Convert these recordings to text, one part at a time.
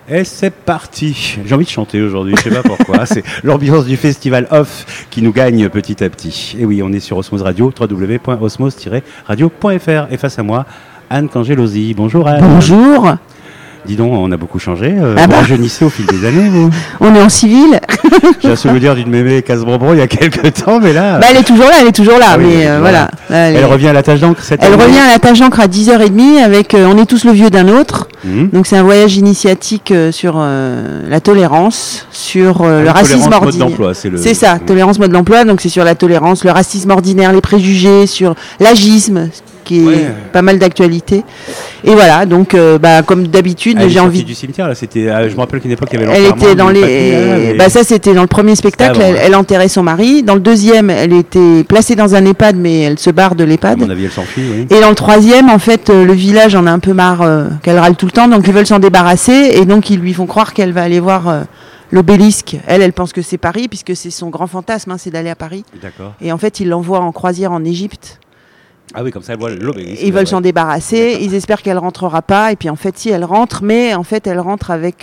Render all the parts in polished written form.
Et c'est parti. J'ai envie de chanter aujourd'hui, je sais pas pourquoi. C'est l'ambiance du festival Off qui nous gagne petit à petit. Et oui, on est sur Osmose Radio, www.osmose-radio.fr. Et face à moi, Anne Cangelosi. Bonjour Anne. Bonjour. Dis donc, on a beaucoup changé. Vous rajeunissez au fil des années, vous. On est en civil. J'ai un souvenir d'une mémé casse-bonbon il y a quelques temps, mais là... elle est toujours là, Ah oui, mais voilà. Elle revient à la tâche d'encre cette année. Elle revient à la tâche d'encre à 10h30 avec On est tous le vieux d'un autre. Donc c'est un voyage initiatique sur la tolérance, sur le racisme ordinaire. C'est ça, tolérance mode d'emploi, donc c'est sur la tolérance, le racisme ordinaire, les préjugés, sur l'agisme, qui est pas mal d'actualité. Et voilà, donc comme d'habitude, j'ai envie du cimetière là, c'était je me rappelle qu'à une époque il y avait elle l'enterrement. était dans les ça c'était dans le premier spectacle, elle enterrait son mari. Dans le deuxième, elle était placée dans un EHPAD mais elle se barre de l'EHPAD. À mon avis, elle s'enfuit, oui. Et dans le troisième, en fait, le village en a un peu marre qu'elle râle tout le temps, donc ils veulent s'en débarrasser et donc ils lui font croire qu'elle va aller voir l'obélisque. Elle pense que c'est Paris puisque c'est son grand fantasme, c'est d'aller à Paris. D'accord. Et en fait, ils l'envoient en croisière en Égypte. Ah oui, comme ça elle voit l'obélisque. Ils veulent s'en débarrasser, ils espèrent qu'elle rentrera pas, et puis en fait si elle rentre, mais en fait elle rentre avec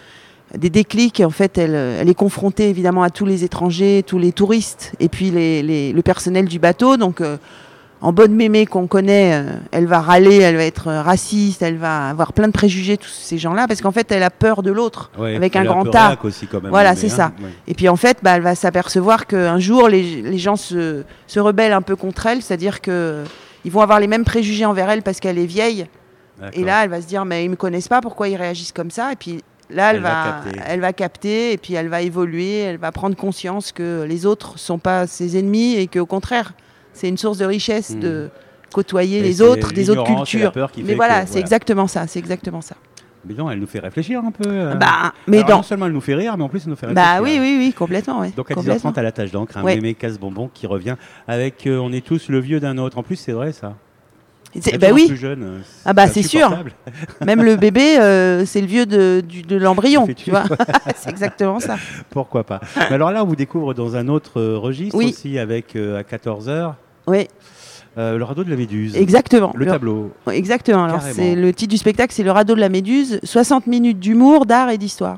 des déclics, et en fait elle est confrontée évidemment à tous les étrangers, tous les touristes, et puis le personnel du bateau, donc en bonne mémé qu'on connaît, elle va râler, elle va être raciste, elle va avoir plein de préjugés, tous ces gens-là, parce qu'en fait elle a peur de l'autre, avec un grand A. Aussi, quand même, voilà, c'est ça. Ouais. Et puis en fait, elle va s'apercevoir qu'un jour, les gens se rebellent un peu contre elle, c'est-à-dire qu'ils vont avoir les mêmes préjugés envers elle parce qu'elle est vieille. D'accord. Et là, elle va se dire, mais ils ne me connaissent pas, pourquoi ils réagissent comme ça ? Et puis là, elle va capter, et puis elle va évoluer, elle va prendre conscience que les autres ne sont pas ses ennemis, et qu'au contraire, c'est une source de richesse de côtoyer les autres, des autres cultures. Mais voilà, c'est exactement ça, Mais non, elle nous fait réfléchir un peu. Non seulement elle nous fait rire, mais en plus elle nous fait réfléchir. Oui, complètement. Ouais. Donc à 10h30 à la tâche d'encre, un mémé casse-bonbon qui revient avec On est tous le vieux d'un autre. En plus, c'est vrai ça. Oui. Plus jeune, c'est sûr. Même le bébé, c'est le vieux de l'embryon, tu vois. C'est exactement ça. Pourquoi pas. Mais alors là, on vous découvre dans un autre registre aussi, avec à 14h. Oui. Le radeau de la Méduse. Exactement. Le tableau. Exactement. Alors, le titre du spectacle, c'est Le radeau de la Méduse, 60 minutes d'humour, d'art et d'histoire.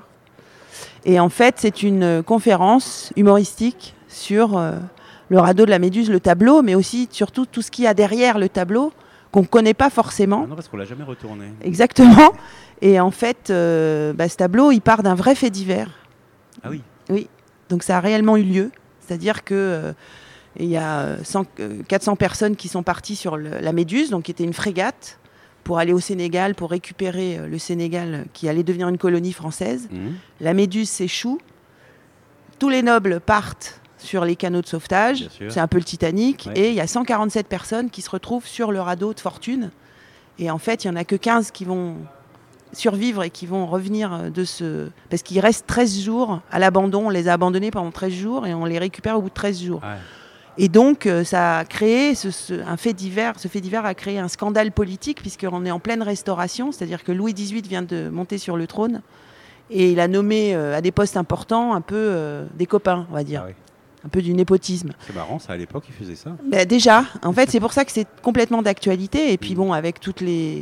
Et en fait, c'est une conférence humoristique sur le radeau de la Méduse, le tableau, mais aussi surtout tout ce qu'il y a derrière le tableau, qu'on ne connaît pas forcément. Non, parce qu'on ne l'a jamais retourné. Exactement. Et en fait, ce tableau, il part d'un vrai fait divers. Ah oui. Oui. Donc ça a réellement eu lieu. C'est-à-dire que il y a 400 personnes qui sont parties sur la Méduse, donc qui était une frégate, pour aller au Sénégal, pour récupérer le Sénégal qui allait devenir une colonie française. La Méduse s'échoue. Tous les nobles partent sur les canaux de sauvetage. C'est un peu le Titanic. Ouais. Et il y a 147 personnes qui se retrouvent sur le radeau de fortune. Et en fait, il n'y en a que 15 qui vont survivre et qui vont revenir de ce... Parce qu'il reste 13 jours à l'abandon. On les a abandonnés pendant 13 jours et on les récupère au bout de 13 jours. Ouais. Et donc, ça a créé un fait divers. Ce fait divers a créé un scandale politique puisqu'on est en pleine restauration. C'est-à-dire que Louis XVIII vient de monter sur le trône et il a nommé à des postes importants un peu des copains, on va dire. Ah oui. Un peu du népotisme. C'est marrant, ça, à l'époque, ils faisaient ça. Déjà, en fait, c'est pour ça que c'est complètement d'actualité. Et puis avec toutes les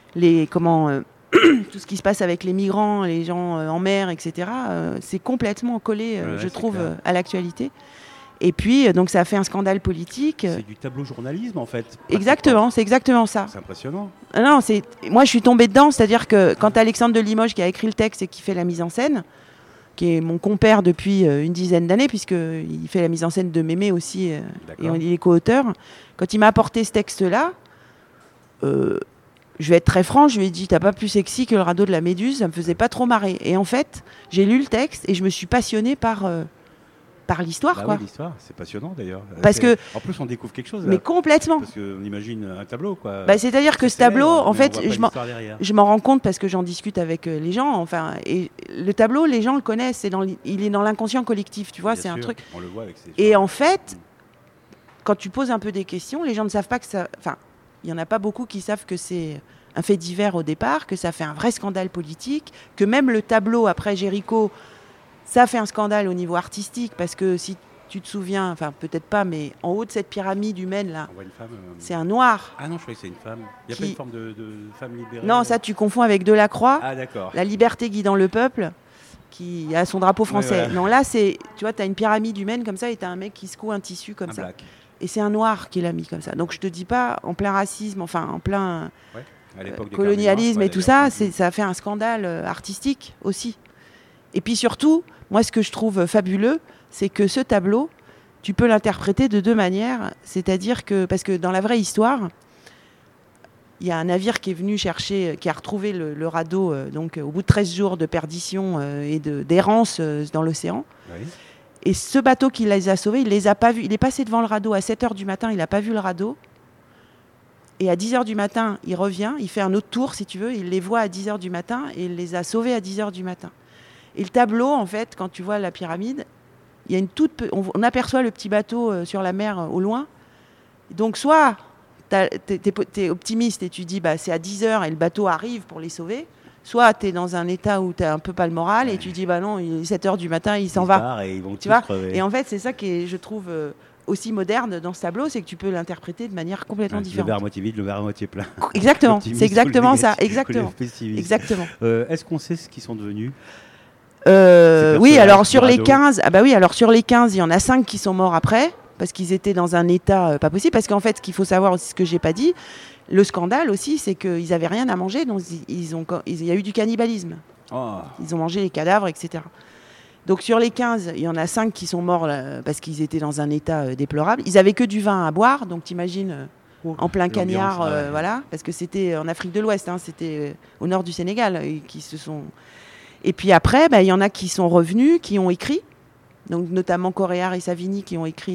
tout ce qui se passe avec les migrants, les gens en mer, etc., c'est complètement collé, je trouve, à l'actualité. Et puis, donc, ça a fait un scandale politique. C'est du tableau journalisme, en fait. Exactement, c'est exactement ça. C'est impressionnant. Non, moi, je suis tombée dedans. C'est-à-dire que quand Alexandre de Limoges, qui a écrit le texte et qui fait la mise en scène, qui est mon compère depuis une dizaine d'années, puisqu'il fait la mise en scène de Mémé aussi, et il est co-auteur. Quand il m'a apporté ce texte-là, je vais être très franc, je lui ai dit, t'as pas plus sexy que le radeau de la Méduse, ça me faisait pas trop marrer. Et en fait, j'ai lu le texte et je me suis passionnée par l'histoire. Oui, l'histoire, c'est passionnant d'ailleurs. Parce que, en plus, on découvre quelque chose. Mais complètement. Parce qu'on imagine un tableau, quoi. C'est-à-dire que ce tableau, en fait, je m'en rends compte parce que j'en discute avec les gens. Enfin, et le tableau, les gens le connaissent. Il est dans l'inconscient collectif, tu vois. Bien c'est sûr, un truc. On le voit avec ces et en fait, quand tu poses un peu des questions, les gens ne savent pas que ça. Enfin, il y en a pas beaucoup qui savent que c'est un fait divers au départ, que ça fait un vrai scandale politique, que même le tableau après Géricault. Ça fait un scandale au niveau artistique parce que si tu te souviens, enfin peut-être pas, mais en haut de cette pyramide humaine là, On voit une femme. c'est un noir. Ah non, je croyais que c'est une femme. Il n'y a pas une forme de femme libérée. Non, ça tu confonds avec Delacroix. Ah d'accord. La liberté guidant le peuple, qui a son drapeau français. Voilà. Non, là c'est, tu vois, tu as une pyramide humaine comme ça et tu as un mec qui secoue un tissu comme ça. Black. Et c'est un noir qui l'a mis comme ça. Donc je te dis pas en plein racisme, enfin en plein À l'époque des colonialisme Carnets et tout noirs, ça, ça a fait un scandale artistique aussi. Et puis surtout, moi ce que je trouve fabuleux, c'est que ce tableau, tu peux l'interpréter de deux manières. C'est-à-dire que, parce que dans la vraie histoire, il y a un navire qui est venu chercher, qui a retrouvé le radeau donc, au bout de 13 jours de perdition et d'errance dans l'océan. Oui. Et ce bateau qui les a sauvés, il les a pas vus. Il est passé devant le radeau à 7h du matin, il n'a pas vu le radeau. Et à 10h du matin, il revient, il fait un autre tour, si tu veux, il les voit à 10h du matin et il les a sauvés à 10h du matin. Et le tableau, en fait, quand tu vois la pyramide, il y a une on aperçoit le petit bateau sur la mer au loin. Donc soit t'es optimiste et tu dis bah, c'est à 10h et le bateau arrive pour les sauver, soit tu es dans un état où tu n'as un peu pas le moral et tu dis bah non, il est 7h du matin, il s'en va. Et ils vont tu vois crever. Et en fait, c'est ça qui est, je trouve, aussi moderne dans ce tableau, c'est que tu peux l'interpréter de manière complètement différente. Le verre à moitié vide, le verre à moitié plein. Exactement, c'est exactement ça. Exactement. Exactement. Est-ce qu'on sait ce qu'ils sont devenus oui, alors sur les 15, il y en a 5 qui sont morts après parce qu'ils étaient dans un état pas possible. Parce qu'en fait, ce qu'il faut savoir aussi, ce que j'ai pas dit, le scandale aussi, c'est qu'ils avaient rien à manger, donc il y a eu du cannibalisme. Oh. Ils ont mangé les cadavres, etc. Donc sur les 15, il y en a 5 qui sont morts là, parce qu'ils étaient dans un état déplorable. Ils avaient que du vin à boire, donc t'imagines en plein cagnard, voilà, parce que c'était en Afrique de l'Ouest, hein, c'était au nord du Sénégal, qui se sont. Et puis après, il y en a qui sont revenus, qui ont écrit, donc notamment Coréard et Savigny, qui ont écrit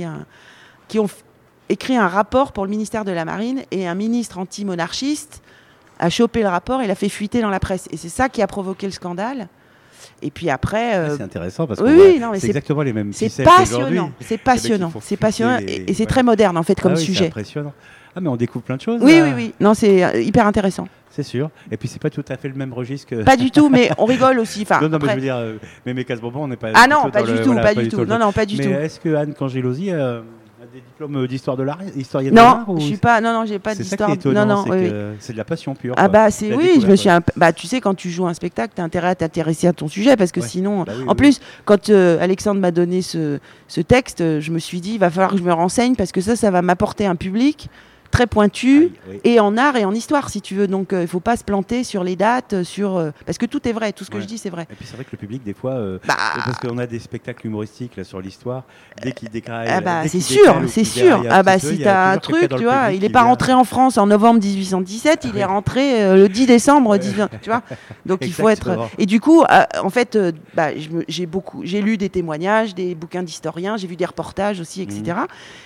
un rapport pour le ministère de la Marine, et un ministre anti-monarchiste a chopé le rapport et l'a fait fuiter dans la presse. Et c'est ça qui a provoqué le scandale. Et puis après... c'est intéressant parce que c'est exactement les mêmes ficelles qu'aujourd'hui. C'est passionnant, c'est passionnant, et c'est très moderne en fait comme sujet. C'est impressionnant. Ah mais on découvre plein de choses. Oui. Non, c'est hyper intéressant. C'est sûr. Et puis c'est pas tout à fait le même registre que. Pas du tout, mais on rigole aussi. Enfin, non, mais je veux dire, mes casse-bonbons, on n'est pas. Ah non, pas du tout, pas du tout. Non, pas du tout. Mais est-ce que Anne Cangelosi a des diplômes d'histoire de l'art, historienne de l'art? Non, je suis pas. Non, j'ai pas d'histoire. C'est ça qui est étonnant, c'est de la passion pure. Ah bah c'est oui, je me suis. Tu sais, quand tu joues un spectacle, t'as intérêt à t'intéresser à ton sujet parce que sinon, en plus, quand Alexandre m'a donné ce texte, je me suis dit, il va falloir que je me renseigne parce que ça va m'apporter un public très pointu et en art et en histoire si tu veux, donc il faut pas se planter sur les dates, parce que tout est vrai, tout ce que je dis c'est vrai. Et puis c'est vrai que le public des fois parce qu'on a des spectacles humoristiques là sur l'histoire, dès qu'ils décraillent c'est sûr si t'as un truc tu vois, il est pas rentré en France en novembre 1817, il est rentré le 10 décembre 18, tu vois, donc il faut être et du coup en fait j'ai lu des témoignages, des bouquins d'historiens, j'ai vu des reportages aussi, etc.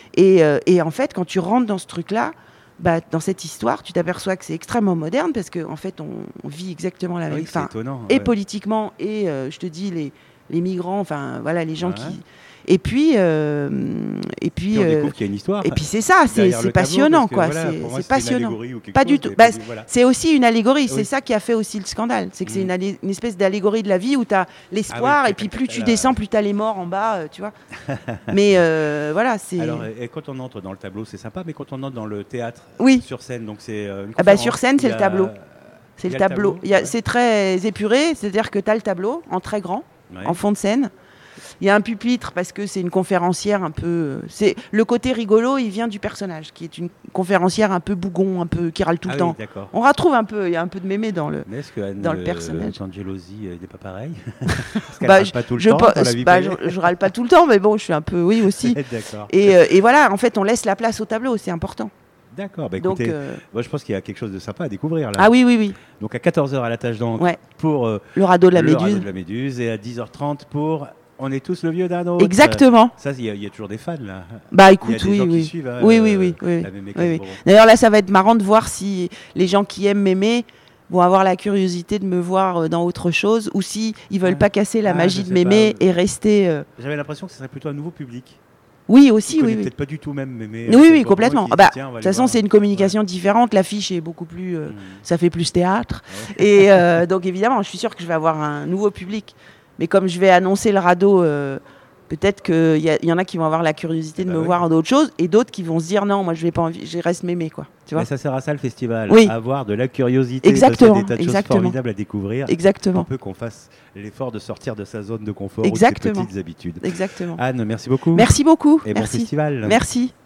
Et en fait, quand tu rentres dans ce truc-là, dans cette histoire, tu t'aperçois que c'est extrêmement moderne parce qu'en fait, on vit exactement la même chose. Et politiquement, et je te dis, les migrants, enfin, voilà, les gens qui... Et puis on découvre qu'il y a une histoire. Et puis c'est ça, c'est passionnant, quoi. C'est passionnant. Pas du tout. C'est aussi une allégorie. C'est ça qui a fait aussi le scandale. C'est que c'est une espèce d'allégorie de la vie où tu as l'espoir et puis plus tu descends, plus tu as les morts en bas, tu vois. Mais voilà, c'est. Alors, et quand on entre dans le tableau, c'est sympa, mais quand on entre dans le théâtre, sur scène, donc c'est. Sur scène, c'est le tableau. C'est le tableau. C'est très épuré, c'est-à-dire que tu as le tableau en très grand, en fond de scène. Il y a un pupitre parce que c'est une conférencière un peu... Le côté rigolo, il vient du personnage, qui est une conférencière un peu bougon, un peu qui râle tout le temps. D'accord. On retrouve un peu, il y a un peu de mémé dans le Est-ce personnage. que Cangelosi n'est pas pareil? Parce qu'elle râle pas tout le temps dans la vie je râle pas tout le temps, mais bon, je suis un peu... Oui, aussi. D'accord. Et voilà, en fait, on laisse la place au tableau, c'est important. D'accord, écoutez, moi je pense qu'il y a quelque chose de sympa à découvrir là. Ah oui. Donc à 14h à la tâche d'encre pour le radeau de la Méduse et à 10h30 pour On est tous le vieux d'un autre. Exactement. Ça, il y a toujours des fans là. Écoute, il y a des gens qui suivent, oui. D'ailleurs là, ça va être marrant de voir si les gens qui aiment Mémé vont avoir la curiosité de me voir dans autre chose ou si ils veulent pas casser la magie de Mémé et rester. J'avais l'impression que ce serait plutôt un nouveau public. Oui, aussi, oui. Peut-être pas du tout même, mais oui, complètement. De toute façon, c'est une communication différente. L'affiche est beaucoup plus, ça fait plus théâtre. Et donc évidemment, je suis sûre que je vais avoir un nouveau public. Mais comme je vais annoncer le radeau peut-être qu'il y en a qui vont avoir la curiosité de me voir en d'autres choses, et d'autres qui vont se dire non, moi je vais pas envie, je reste mémé, quoi. Tu vois, ça sert à ça le festival, oui. avoir de la curiosité, exactement, des tas de choses formidables à découvrir. Exactement. Un peu qu'on fasse l'effort de sortir de sa zone de confort exactement. ou de ses petites habitudes. Exactement. Anne, merci beaucoup. Merci beaucoup. Et merci. bon festival. Merci.